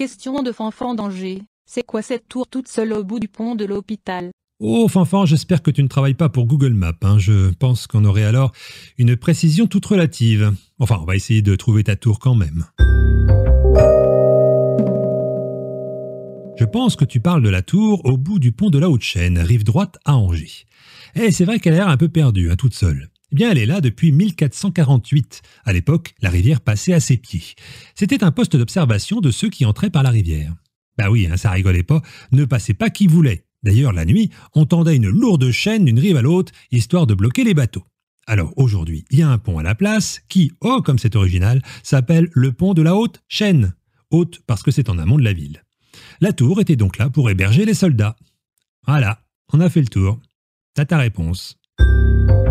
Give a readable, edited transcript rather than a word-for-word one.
question de Fanfan d'Angers. C'est quoi cette tour toute seule au bout du pont de l'hôpital? Oh, Fanfan, j'espère que tu ne travailles pas pour Google Maps, hein. Je pense qu'on aurait alors une précision toute relative. Enfin, on va essayer de trouver ta tour quand même. Je pense que tu parles de la tour au bout du pont de la Haute-Chaîne, rive droite à Angers. Et c'est vrai qu'elle a l'air un peu perdue, hein, toute seule. Eh bien, elle est là depuis 1448. À l'époque, la rivière passait à ses pieds. C'était un poste d'observation de ceux qui entraient par la rivière. Bah oui, hein, ça rigolait pas, ne passait pas qui voulait. D'ailleurs, la nuit, on tendait une lourde chaîne d'une rive à l'autre, histoire de bloquer les bateaux. Alors aujourd'hui, il y a un pont à la place qui, oh comme c'est original, s'appelle le pont de la Haute-Chaîne. Haute parce que c'est en amont de la ville. La tour était donc là pour héberger les soldats. Voilà, on a fait le tour. T'as ta réponse.